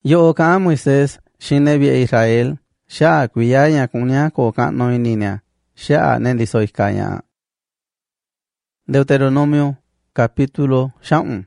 Yo ka Moisés shinebie Israel sha kuyaya kunya ko ka noininia sha nendisoikaya. Deuteronomio capítulo 1.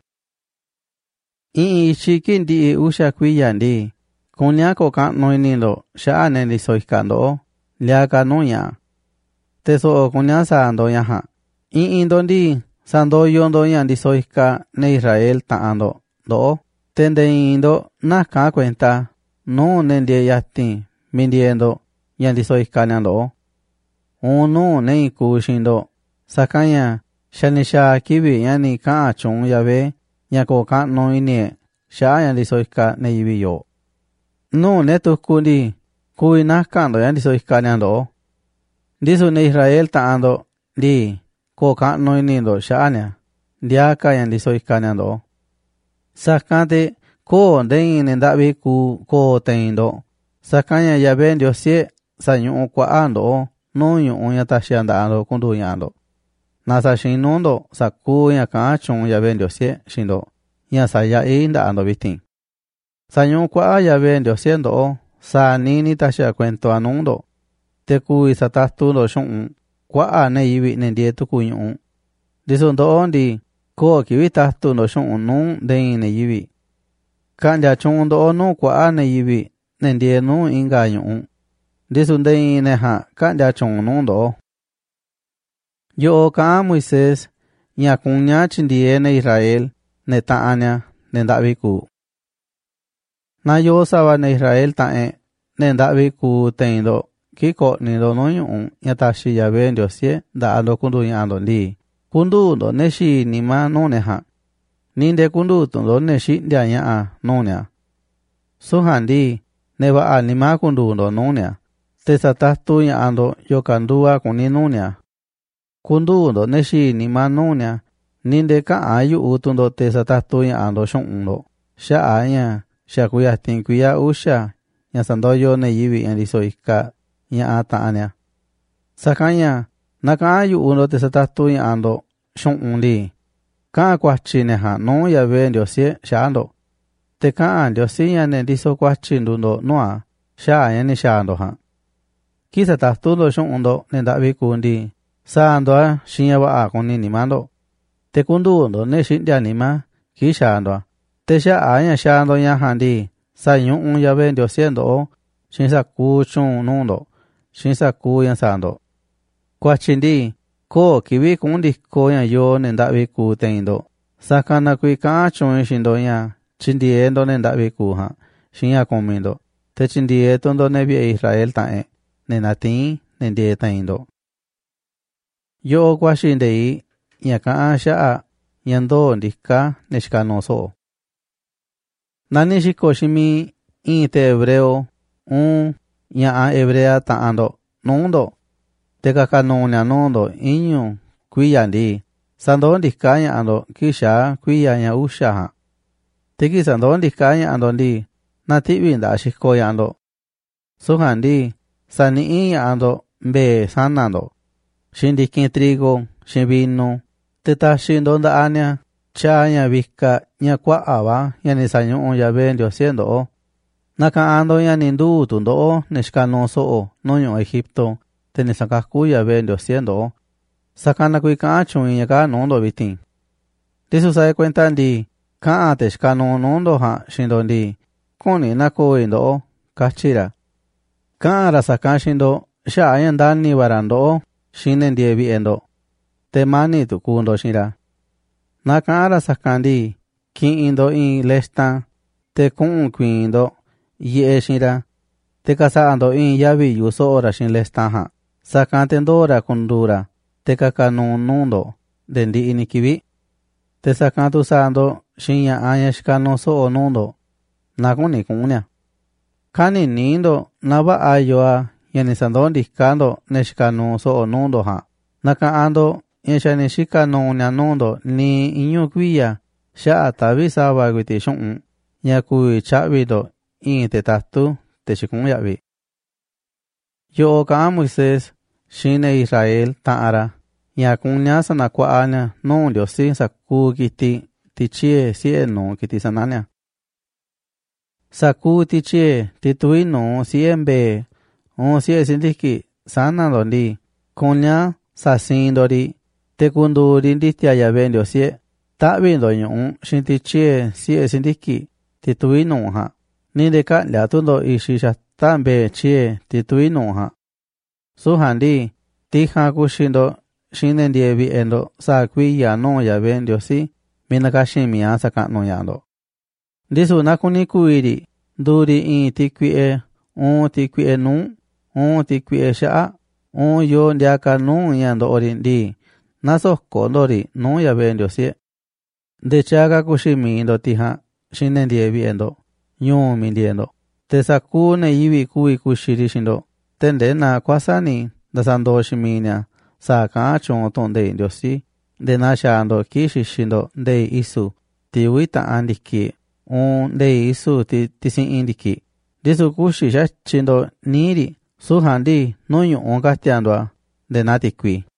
Chikin di usha kuyandi kunya ko ka noinindo sha nendisoikando liaka noya. Teso kunya sando yaha. Indondi sando yondo yandisoika ne Israel taando do. Tende indo naka cuenta no nendie yatin mindiendo yandisoikanyando. Uno ne kushindo sakanya shanisha kibi yani ka chung yabe yako ka no inie sha yandisoika ne yibiyo. No netukundi kui nakando yandisoikanyando. Disu ne Israel taando di ko ka no inindo shaanya diaka yandisoikanyando. Sakante ko den ndabi ku ko teindo sakanya yabe ndiosie sanyu kwa ando no yu yata shiandando kunduyando nasa shinundo saku ya kachun yabe ndiosie shindo ya saya inda ando bitin sanyu kwa yabe ndiosie ndo sa nini tasha cuento anundo te ku isatastundo shun kwa ne yibi ne dietu kuyu disundo ondi ko kibita tundo shun nun den ne yibi kanja chundo onu kwa ne yibi nendie nu inga yu disunde ne ha kanja chunu ndo yo ka Moisés nya kunya chindie ne Israel ne taanya ne ndabiku na yo saba ne Israel tae ne ndabiku teindo kiko ni do no yu yatashi yabe ndiosie da ando kundu yando ndi kundu do neshi nima no ne ha ninde kundu do neshi ndia nya no ne suhandi neba anima kundu do no ne te satatu ya ando yo kandua kuni no ne kundu do neshi nima no ne ninde ka ayu utundo te satatu ya ando shonundo sha anya sha kuya tinkuya usha ya sando yo ne yibi en disoika ya ataanya sakanya naka ayu uno te satatu ya ando shonundi ka kwachine ha no ya be ndiosie shando te ka ndiosie ya ne diso kwachindundo noa sha ya ni shando ha kisa tatundo shonundo ne dabi kundi sa ando shinya ba akoni ni mando te kundu ndo ne shindia ni ma ki shando te sha anya shando ya handi sa yu ya be ndiosie ndo shinsa ku chun nundo shinsa ku ya sando kwachindi ko kibi kundi ko ya yo ne ndabi ku teindo sakana kui ka chun shindo ya chindie ndo ne ndabi ku ha shinya komindo te chindie tondo ne bi Israel tae ne natin ne die teindo yo kwashinde ya ka sha yando ndika ne shikanoso nani shikoshimi inte hebreo ya hebrea taando nundo teka kanonya nondo inyo kuyandi sando ndikanya ando kisha kuyanya usha teki sando ndikanya ando ndi natibi nda shiko yando suhandi sani ando mbe sanando shindikin trigo shibino teta shindo nda anya chanya vika nya kwa ava yani sanyo ya bendio siendo naka ando ya nindu tundo neshkanoso noño Egipto tene sakakuya bendio siendo sakana kui kachu ya ka nondo bitin disu sae cuenta ndi ka teshkano nondo ha shindo ndi koni nako indo kachira ka ra sakashindo sha ayandani barando shinen diebi endo temani tukundo shira naka ra sakandi ki indo in lesta te kun kwindo ye shira te kasando in yabi yuso ora shin lesta ha sakante ndora kundura te kakanu nundo dendi inikibi te sakantu sando shinya anya shikano so nundo nakuni kunya kani nindo naba ayoa yani sando ndikando neshikanu so nundo ha naka ando yeshani shikanu nundo ni inyu kwiya sha tabi saba gwiti shun yakui chabido in te tatu te shikunya bi yo ka Moisés shine Israel taara ya kunya sana kwa anya no diosi saku kiti tichie sie no kiti sananya Saku tiche titui no siembe o sie sindiki sana dondi konya sasindori tekunduri ndistia ya bendio sie tabi doño shintiche sie sindiki titui no ha ni de ka la tundo ishisha tambe chie titui no ha suhandi tija kushindo shinen dievi endo sakui ya no ya bendio si minakashi miya saka no yando disu nakuni kuiri duri in tikwie tikwie nu tikwie sha yo ndiaka nu yando orindi naso kondori no ya bendio sie de chaga kushimi ndo tija shinen dievi endo nyu mindiendo te sakune yivi kui kushiri shindo tende na kwasani dasando shiminya saka chon tonde indio si de na shando kishi shindo de isu tiwita andiki de isu tisin indiki disu kushi ya chindo niri suhandi no yu ongastiando de natikui